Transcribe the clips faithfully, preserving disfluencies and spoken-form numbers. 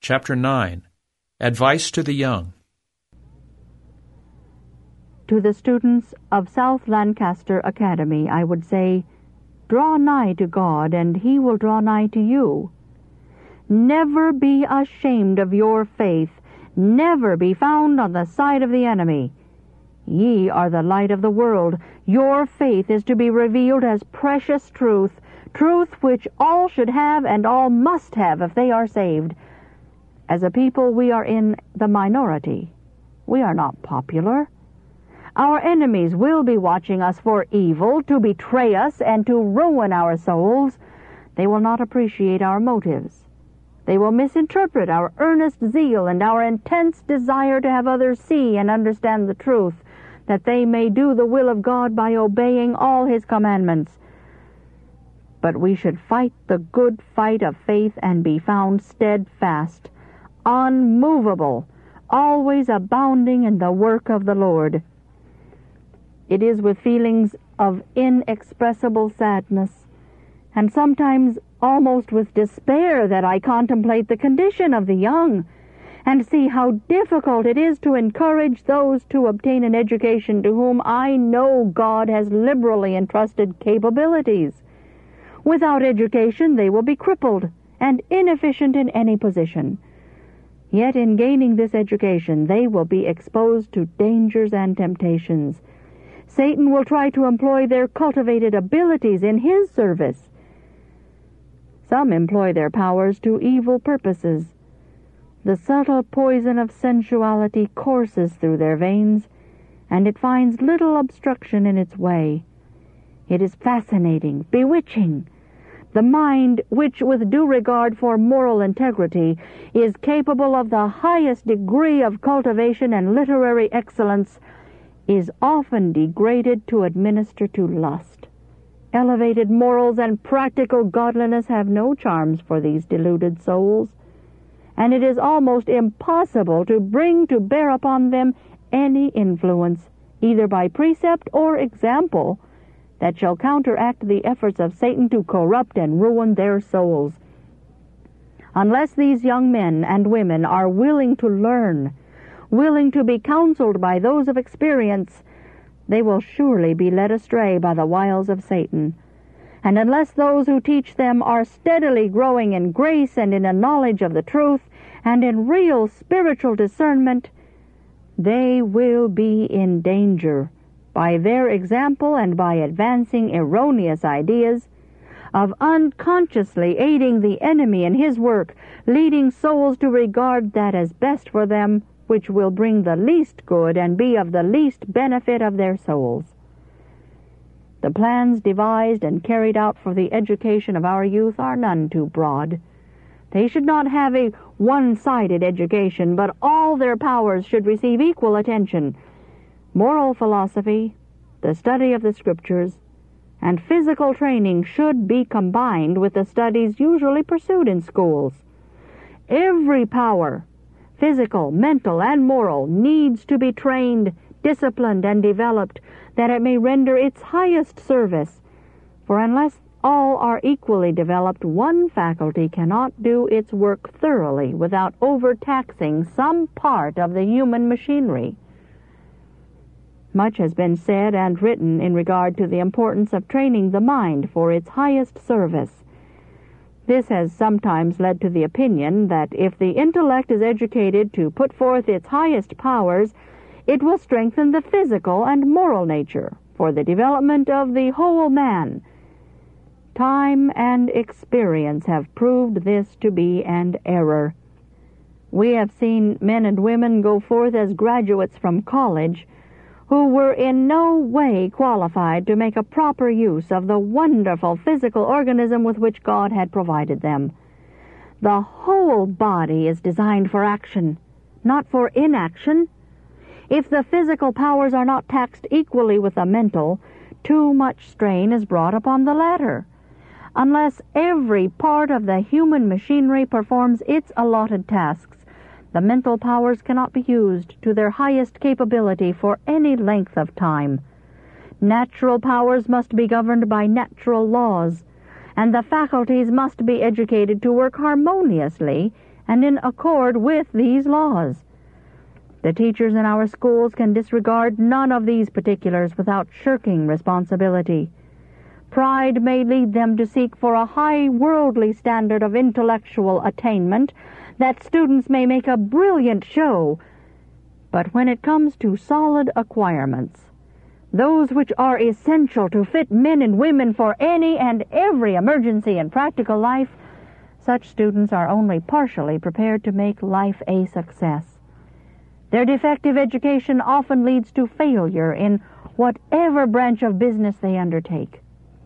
chapter nine. Advice to the Young. To the students of South Lancaster Academy, I would say, draw nigh to God, and He will draw nigh to you. Never be ashamed of your faith. Never be found on the side of the enemy. Ye are the light of the world. Your faith is to be revealed as precious truth, truth which all should have and all must have if they are saved. As a people, we are in the minority. We are not popular. Our enemies will be watching us for evil, to betray us and to ruin our souls. They will not appreciate our motives. They will misinterpret our earnest zeal and our intense desire to have others see and understand the truth, that they may do the will of God by obeying all His commandments. But we should fight the good fight of faith and be found steadfast, unmovable, always abounding in the work of the Lord. It is with feelings of inexpressible sadness, and sometimes almost with despair, that I contemplate the condition of the young, and see how difficult it is to encourage those to obtain an education to whom I know God has liberally entrusted capabilities. Without education, they will be crippled and inefficient in any position. Yet in gaining this education, they will be exposed to dangers and temptations. Satan will try to employ their cultivated abilities in his service. Some employ their powers to evil purposes. The subtle poison of sensuality courses through their veins, and it finds little obstruction in its way. It is fascinating, bewitching. The mind, which with due regard for moral integrity is capable of the highest degree of cultivation and literary excellence, is often degraded to administer to lust. Elevated morals and practical godliness have no charms for these deluded souls, and it is almost impossible to bring to bear upon them any influence, either by precept or example, that shall counteract the efforts of Satan to corrupt and ruin their souls. Unless these young men and women are willing to learn, willing to be counseled by those of experience, they will surely be led astray by the wiles of Satan. And unless those who teach them are steadily growing in grace and in a knowledge of the truth and in real spiritual discernment, they will be in danger, by their example and by advancing erroneous ideas, of unconsciously aiding the enemy in his work, leading souls to regard that as best for them, which will bring the least good and be of the least benefit of their souls. The plans devised and carried out for the education of our youth are none too broad. They should not have a one-sided education, but all their powers should receive equal attention. Moral philosophy, the study of the Scriptures, and physical training should be combined with the studies usually pursued in schools. Every power, physical, mental, and moral, needs to be trained, disciplined, and developed, that it may render its highest service. For unless all are equally developed, one faculty cannot do its work thoroughly without overtaxing some part of the human machinery. Much has been said and written in regard to the importance of training the mind for its highest service. This has sometimes led to the opinion that if the intellect is educated to put forth its highest powers, it will strengthen the physical and moral nature for the development of the whole man. Time and experience have proved this to be an error. We have seen men and women go forth as graduates from college who were in no way qualified to make a proper use of the wonderful physical organism with which God had provided them. The whole body is designed for action, not for inaction. If the physical powers are not taxed equally with the mental, too much strain is brought upon the latter. Unless every part of the human machinery performs its allotted tasks, the mental powers cannot be used to their highest capability for any length of time. Natural powers must be governed by natural laws, and the faculties must be educated to work harmoniously and in accord with these laws. The teachers in our schools can disregard none of these particulars without shirking responsibility. Pride may lead them to seek for a high worldly standard of intellectual attainment, that students may make a brilliant show. But when it comes to solid acquirements, those which are essential to fit men and women for any and every emergency in practical life, such students are only partially prepared to make life a success. Their defective education often leads to failure in whatever branch of business they undertake.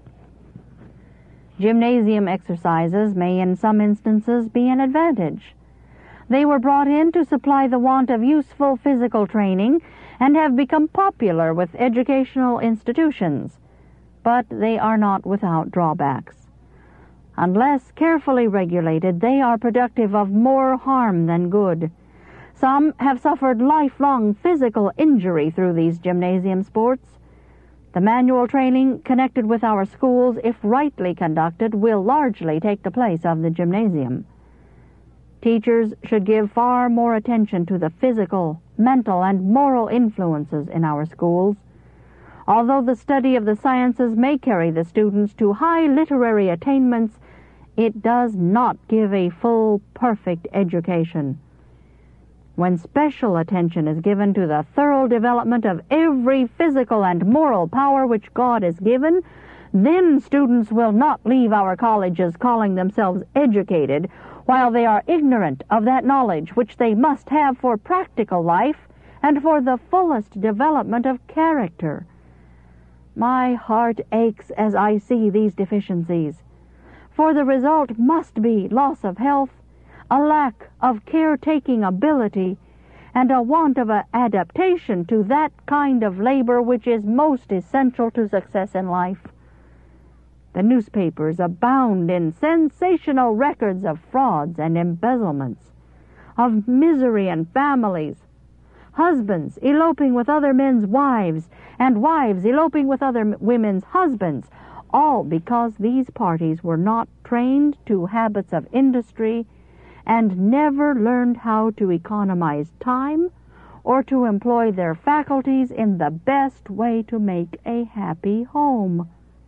Gymnasium exercises may in some instances be an advantage. They were brought in to supply the want of useful physical training and have become popular with educational institutions, but they are not without drawbacks. Unless carefully regulated, they are productive of more harm than good. Some have suffered lifelong physical injury through these gymnasium sports. The manual training connected with our schools, if rightly conducted, will largely take the place of the gymnasium. Teachers should give far more attention to the physical, mental, and moral influences in our schools. Although the study of the sciences may carry the students to high literary attainments, it does not give a full, perfect education. When special attention is given to the thorough development of every physical and moral power which God has given, then students will not leave our colleges calling themselves educated, while they are ignorant of that knowledge which they must have for practical life and for the fullest development of character. My heart aches as I see these deficiencies, for the result must be loss of health, a lack of caretaking ability, and a want of a adaptation to that kind of labor which is most essential to success in life. The newspapers abound in sensational records of frauds and embezzlements, of misery in families, husbands eloping with other men's wives, and wives eloping with other women's husbands, all because these parties were not trained to habits of industry and never learned how to economize time or to employ their faculties in the best way to make a happy home.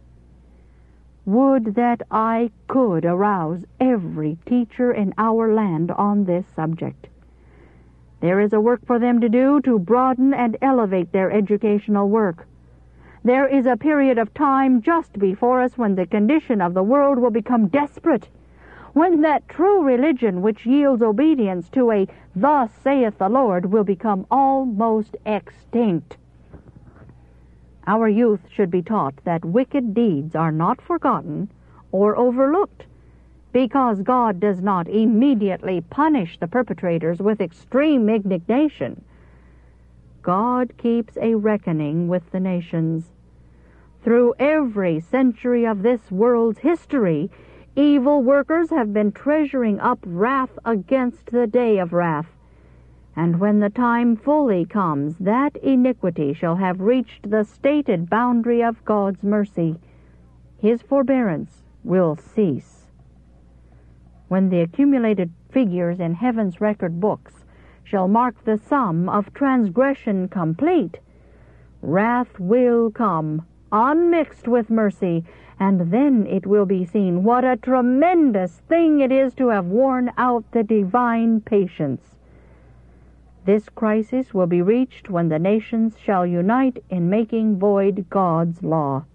Would that I could arouse every teacher in our land on this subject. There is a work for them to do to broaden and elevate their educational work. There is a period of time just before us when the condition of the world will become desperate, when that true religion which yields obedience to a "Thus saith the Lord" will become almost extinct. Our youth should be taught that wicked deeds are not forgotten or overlooked, because God does not immediately punish the perpetrators with extreme indignation. God keeps a reckoning with the nations. Through every century of this world's history, evil workers have been treasuring up wrath against the day of wrath. And when the time fully comes, that iniquity shall have reached the stated boundary of God's mercy. His forbearance will cease. When the accumulated figures in heaven's record books shall mark the sum of transgression complete, wrath will come, unmixed with mercy, and then it will be seen what a tremendous thing it is to have worn out the divine patience. This crisis will be reached when the nations shall unite in making void God's law.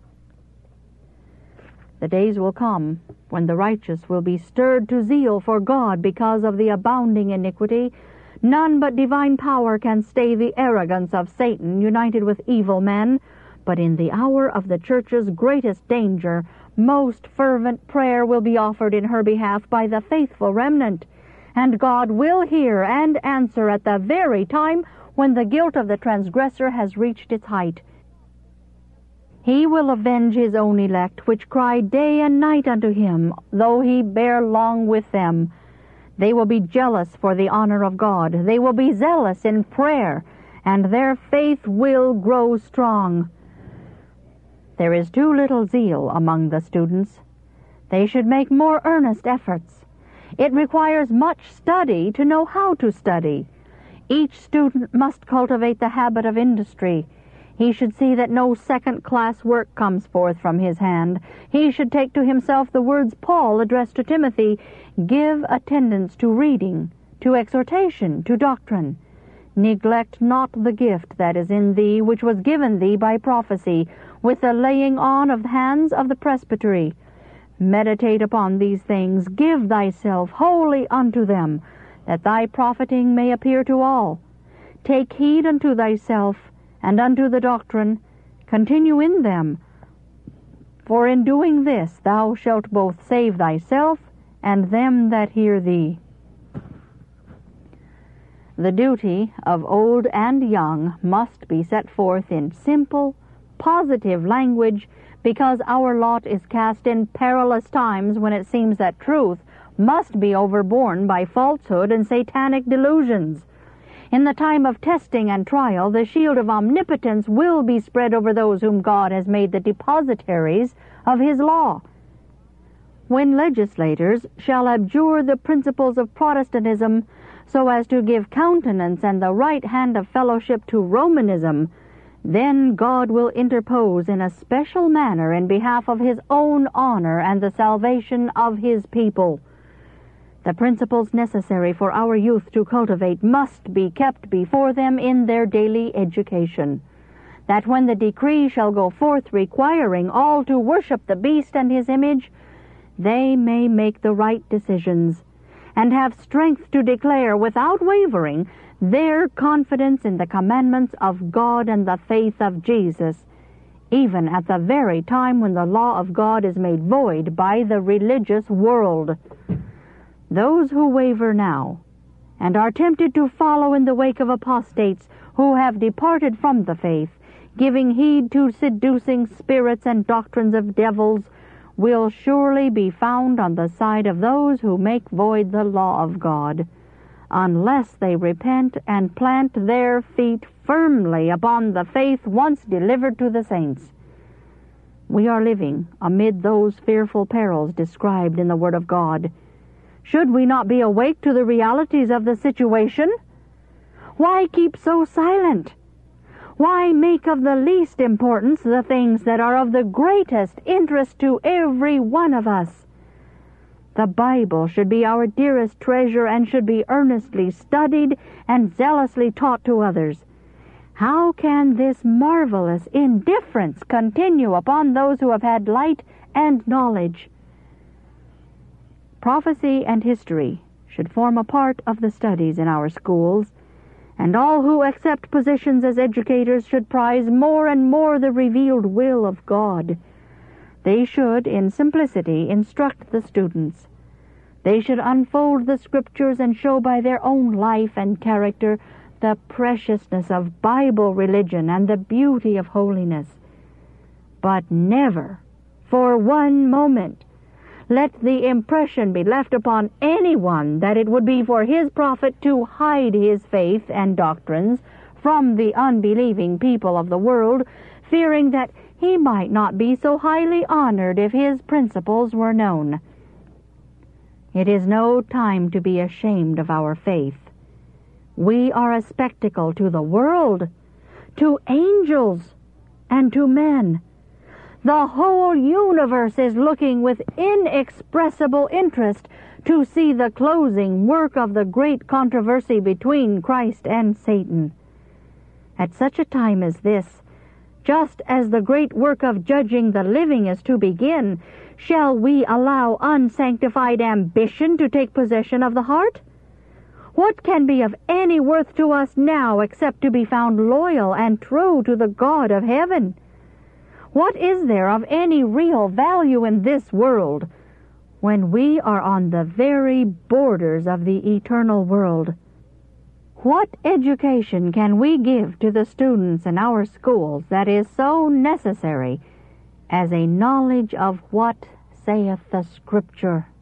The days will come when the righteous will be stirred to zeal for God because of the abounding iniquity. None but divine power can stay the arrogance of Satan united with evil men, but in the hour of the church's greatest danger, most fervent prayer will be offered in her behalf by the faithful remnant, and God will hear and answer at the very time when the guilt of the transgressor has reached its height. He will avenge his own elect, which cry day and night unto him, though he bear long with them. They will be jealous for the honor of God. They will be zealous in prayer, and their faith will grow strong. There is too little zeal among the students. They should make more earnest efforts. It requires much study to know how to study. Each student must cultivate the habit of industry. He should see that no second-class work comes forth from his hand. He should take to himself the words Paul addressed to Timothy, "Give attendance to reading, to exhortation, to doctrine. Neglect not the gift that is in thee, which was given thee by prophecy, with the laying on of the hands of the presbytery. Meditate upon these things, give thyself wholly unto them, that thy profiting may appear to all. Take heed unto thyself, and unto the doctrine, continue in them. For in doing this thou shalt both save thyself and them that hear thee." The duty of old and young must be set forth in simple, positive language, because our lot is cast in perilous times when it seems that truth must be overborne by falsehood and satanic delusions. In the time of testing and trial, the shield of omnipotence will be spread over those whom God has made the depositaries of His law. When legislators shall abjure the principles of Protestantism so as to give countenance and the right hand of fellowship to Romanism, then God will interpose in a special manner in behalf of His own honor and the salvation of His people. The principles necessary for our youth to cultivate must be kept before them in their daily education, that when the decree shall go forth requiring all to worship the beast and his image, they may make the right decisions, and have strength to declare without wavering their confidence in the commandments of God and the faith of Jesus, even at the very time when the law of God is made void by the religious world. Those who waver now, and are tempted to follow in the wake of apostates who have departed from the faith, giving heed to seducing spirits and doctrines of devils, will surely be found on the side of those who make void the law of God, unless they repent and plant their feet firmly upon the faith once delivered to the saints. We are living amid those fearful perils described in the Word of God. Should we not be awake to the realities of the situation? Why keep so silent? Why make of the least importance the things that are of the greatest interest to every one of us? The Bible should be our dearest treasure and should be earnestly studied and zealously taught to others. How can this marvelous indifference continue upon those who have had light and knowledge? Prophecy and history should form a part of the studies in our schools, and all who accept positions as educators should prize more and more the revealed will of God. They should, in simplicity, instruct the students. They should unfold the Scriptures and show by their own life and character the preciousness of Bible religion and the beauty of holiness. But never, for one moment, let the impression be left upon anyone that it would be for his profit to hide his faith and doctrines from the unbelieving people of the world, fearing that he might not be so highly honored if his principles were known. It is no time to be ashamed of our faith. We are a spectacle to the world, to angels, and to men. The whole universe is looking with inexpressible interest to see the closing work of the great controversy between Christ and Satan. At such a time as this, just as the great work of judging the living is to begin, shall we allow unsanctified ambition to take possession of the heart? What can be of any worth to us now except to be found loyal and true to the God of heaven? What is there of any real value in this world when we are on the very borders of the eternal world? What education can we give to the students in our schools that is so necessary as a knowledge of what saith the Scripture?